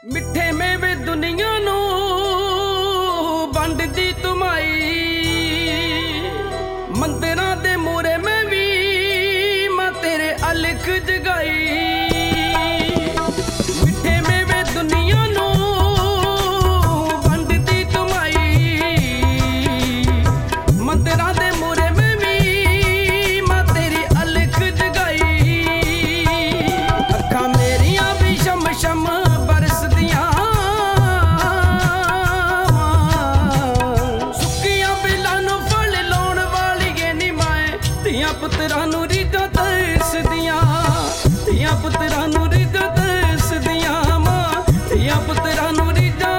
ਮਿੱਠੇ ਮੇਵੇ ਦੁਨੀਆ ਨੂੰ ਵੰਡਦੀ ਤੁਮਾਈ, ਮੰਦਿਰਾਂ ਦੇ ਮੂਹਰੇ ਮੈਂ ਵੀ ਮਾਂ ਤੇਰੇ ਅਲਖ ਜਗਾਈ। ਮਿੱਠੇ ਮੇਵੇ ਦੁਨੀਆ ਨੂੰ ਵੰਡਦੀ ਤੁਮਾਈ, ਮੰਦਿਰਾਂ ਦੇ ਮੂਹਰੇ ਮੈਂ ਵੀ ਮਾਂ ਤੇਰੀ ਅਲਖ ਜਗਾਈ। ਅੱਖਾਂ ਮੇਰੀਆਂ ਵੀ ਸ਼ਮ ਸ਼ਮ ਪੁੱਤਰਾਂ ਨੂੰ ਰੀਝਾਂ ਤਰਸਦੀਆਂ, ਧੀਆਂ ਪੁੱਤਰਾਂ ਨੂੰ ਰੀਝਾਂ ਤਰਸਦੀਆਂ, ਮਾਂ ਧੀਆਂ ਪੁੱਤਰਾਂ ਨੂੰ ਰੀਝਾਂ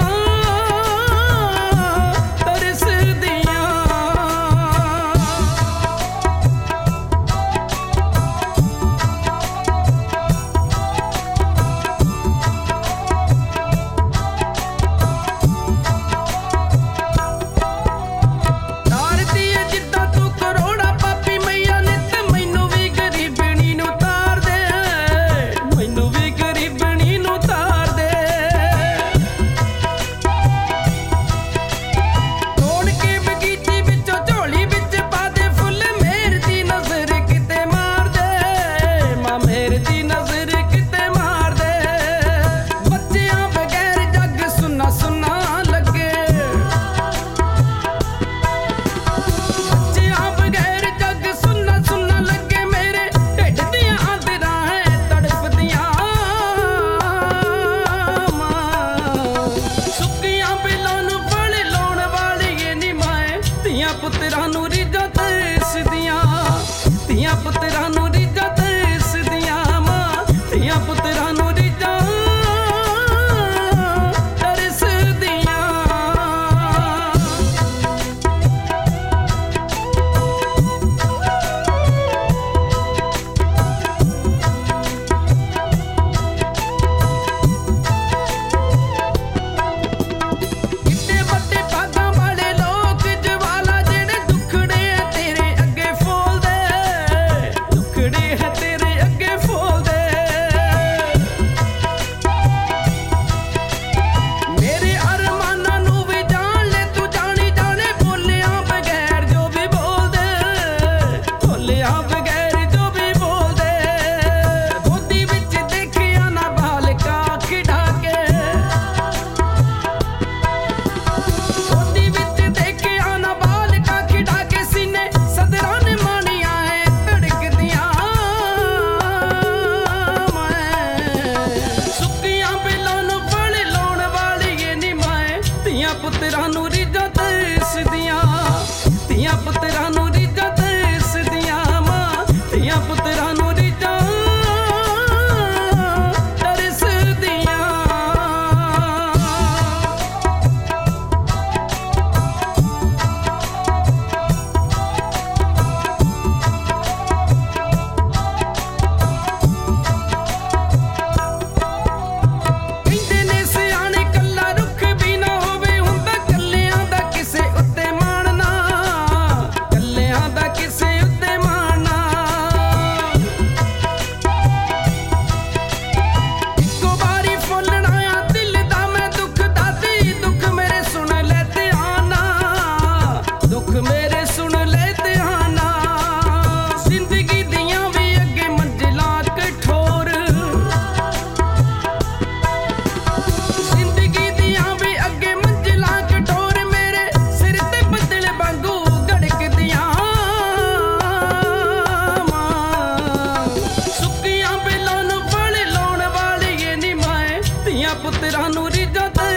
ਤਰਸਦੀਆਂ। ਤਾਰਦੀ ਏ ਜਿੱਦਾਂ ਤੂੰ ਕਰੋੜਾ ਪਾਪੀ ਮਈਆ ਨੇ, ਮੈਨੂੰ ਵੀ ਗਰੀਬਣੀ ਨੂੰ ਤਾਰ ਦੇ, ਮੈਨੂੰ ਵੀ ਗਰੀਬਣੀ ਨੂੰ ਤਾਰ ਦੇ। ਤੋੜ ਕੇ ਬਗੀਚੀ ਵਿੱਚੋਂ ਝੋਲੀ ਵਿੱਚ ਪਾ ਦੇ ਫੁੱਲ, ਮੇਰ ਦੀ ਨਜ਼ਰ ਕਿਤੇ ਮਾਰ ਦੇ, ਮਾਂ ਮੇਰ ਦੀ ਨਜ਼ਰ ਕਿਤੇ ਮਾਰ ਦੇ। ਬੱਚਿਆਂ ਬਗੈਰ ਜੱਗ ਸੁੰਨਾ ਸੁੰਨਾ ਲੱਗੇ, ਬੱਚਿਆਂ ਬਗੈਰ ਜੱਗ ਸੁੰਨਾ ਸੁੰਨਾ ਲੱਗੇ, ਮੇਰੇ ਢਿੱਡ ਦੀਆਂ ਆਂਦਰਾਂ ਹੈ ਤੜਫਦੀਆਂ। ਮਾਂ ਸੁੱਕੀਆਂ ਬਿੱਲਾਂ ਨੂੰ ਫਲ ਲਾਉਣ ਵਾਲੀ ਏ ਨੀ ਮਾਏ, ਧੀਆਂ ਪੁੱਤਰਾਂ ਨੂੰ ਰੀਝਾਂ ਤਰਸਦੀਆਂ, ਧੀਆਂ ਪੁੱਤਰਾਂ ਨੂੰ ਰੀਝਾਂ ਤਰਸਦੀਆਂ, ਮਾਂ ਧੀਆਂ ਪੁੱਤਰਾਂ ਨੂੰ ਰੀਝਾਂ ਤਰਸਦੀਆਂ। ਕਿੱਡੇ ਵੱਡੇ ਭਾਗਾਂ ਵਾਲੇ ਲੋਕ ਜਵਾਲਾ, ਜਿਹੜੇ ਦੁੱਖੜੇ ਆ ਤੇਰੇ ਅੱਗੇ ਫੋਲਦੇ, ਦੁੱਖੜੇ ਆ ਤੇਰੇ ਅੱਗੇ ਫੋਲਦੇ। ਮੇਰੇ ਅਰਮਾਨਾਂ ਨੂੰ ਵੀ ਜਾਣ ਲੈ ਤੂੰ, ਜਾਣੀ ਜਾਣੇ ਬੋਲਿਆਂ ਬਗੈਰ ਜੋ ਵੀ ਬੋਲਦੇ, ਬੋਲਿਆਂ ਬਗੈਰ ਜੋ ਵੀ ਬੋਲਦੇ। ਗੋਦੀ ਵਿੱਚ ਦੇਖਿਆ ਨਾ ਬਾਲਕਾ ਖਿਡਾ ਕੇ, ਗੋਦੀ ਵਿੱਚ ਦੇਖਿਆ ਨਾ ਬਾਲਕਾ ਖਿਡਾ ਕੇ, ਸੀਨੇ ਸਦਰਾਂ ਨੇ ਮਾਣੀਆਂ ਹੈ ਧੜਕਦੀਆਂ। ਮੈਂ ਸੁੱਕੀਆਂ ਬਿੱਲਾਂ ਨੂੰ ਫਲ ਲਾਉਣ ਵਾਲੀ ਏ ਨੀ ਮਾਏ, ਧੀਆਂ ਪੁੱਤਰਾਂ ਨੂੰ ਰੀਝਾਂ ਤਰਸਦੀਆਂ, ਧੀਆਂ ਪੁੱਤਰਾਂ ਨੂੰ ਰੀਝਾਂ ਤਰਸਦੀਆਂ, ਮਾਂ ਧੀਆਂ ਪੁੱਤਰਾਂ ਨੂੰ ਰੀਝਾਂ ਤਰਸਦੀਆਂ। ਕਹਿੰਦੇ ਨੇ ਸਿਆਣੇ ਕੱਲਾ ਰੁੱਖ ਵੀ ਨਾ ਹੋਵੇ, ਹੁੰਦਾ ਕੱਲਿਆਂ ਦਾ ਕਿਸੇ ਉੱਤੇ ਮਾਣਨਾ, ਕੱਲਿਆਂ ਦਾ ਕਿਸੇ ਉੱਤੇ ਮਾਣਨਾ। ਇੱਕੋ ਵਾਰੀ ਫੁੱਲਣਾ ਆ ਦਿਲ ਦਾ ਮੈਂ ਦੁੱਖ ਦਾਦੀ, ਦੁੱਖ ਮੇਰੇ ਸੁਣ ਲੈ ਧਿਆਨ ਨਾਲ, ਦੁੱਖ ਮੇਰੇ ਸੁਣ ਲੈ ਧਿਆਨ ਨਾਲ। ਜ਼ਿੰਦਗੀ ਦੀਆਂ ਵੀ ਅੱਗੇ ਮੰਜ਼ਿਲਾਂ ਕਠੋਰ, ਜ਼ਿੰਦਗੀ ਦੀਆਂ ਵੀ ਅੱਗੇ ਮੰਜ਼ਿਲਾਂ ਕਠੋਰ, ਮੇਰੇ ਸਿਰ ਤੇ ਬੱਦਲ ਵਾਂਗੂ ਗੜਕਦੀਆਂ। ਮਾਂ ਸੁੱਕੀਆਂ ਬਿੱਲਾਂ ਨੂੰ ਫਲ ਲਾਉਣ ਵਾਲੀ ਏ ਨੀ ਮਾਏ, ਧੀਆਂ ਪੁੱਤਰਾਂ ਨੂੰ ਰੀਝਾਂ